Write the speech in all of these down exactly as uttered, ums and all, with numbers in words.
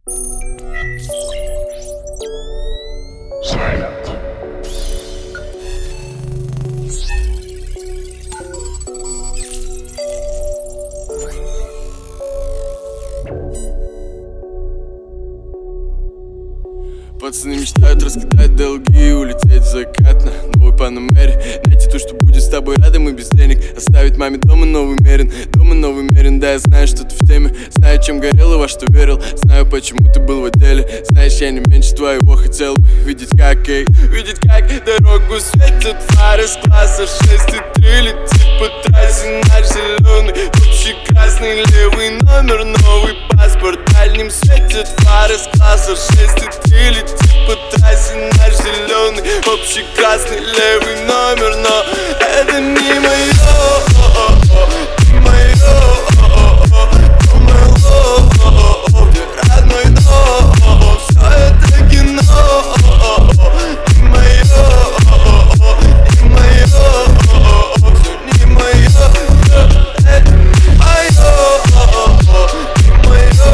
Пацаны мечтают раскидать долги и улететь в закат на новой Панамере. Найти то, что будет с тобой рядом и без денег. Оставить маме дома новый Мерин, дома новый Мерин. Да, я знаю, что ты в теме, знаю, чем горел и во что верил. Знаю, почему ты был в отделе. Знаешь, я не меньше твоего хотел бы видеть, как, эй, видеть, как дорогу светят фары с класса шесть и три. Летит по трассе наш зеленый, общий красный левый номер, новый паспорт. Дальним светят фары с класса шесть и три. Летит по трассе наш зеленый, общий красный левый номер. Но это не мое, не мое, где родной дом, все это кино. Не мое, не мое, все не мое, это не мое, не мое,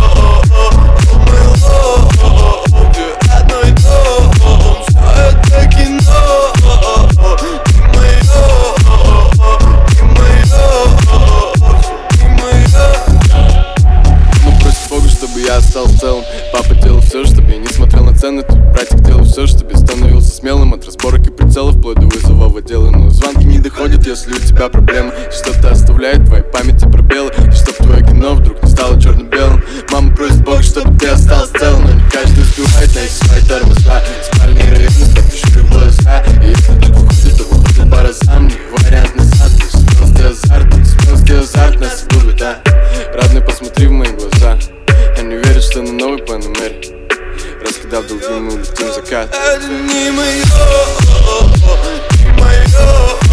где родной дом, все это кино. Не мое, не мое, не мое. Мама просит Бога, чтобы я остался целым. Папа делал все, чтобы я не смотрел на цены. Тут братик делал все, чтобы я становился смелым. От разборок и прицелов вплоть до вызова в отделы. Но звонки не доходят, если у тебя проблемы. Что-то оставляет в твоей памяти пробелы. Чтоб твое кино вдруг не стало черно-белым. Мама просит Бога, чтобы ты остался целым. Но не каждый успевает найти свои тормоза. Спальные районы, стопишь в глаза. И если тут выходит, то выходит по разам. Не вариант назад, ты смелости азарт. Ты смелости азарт нас губит, да. Родной, посмотри в мои глаза. Они верят, что на новой Панамере. Раскидав долги, мы улетим в закат. Это не мое, не мое.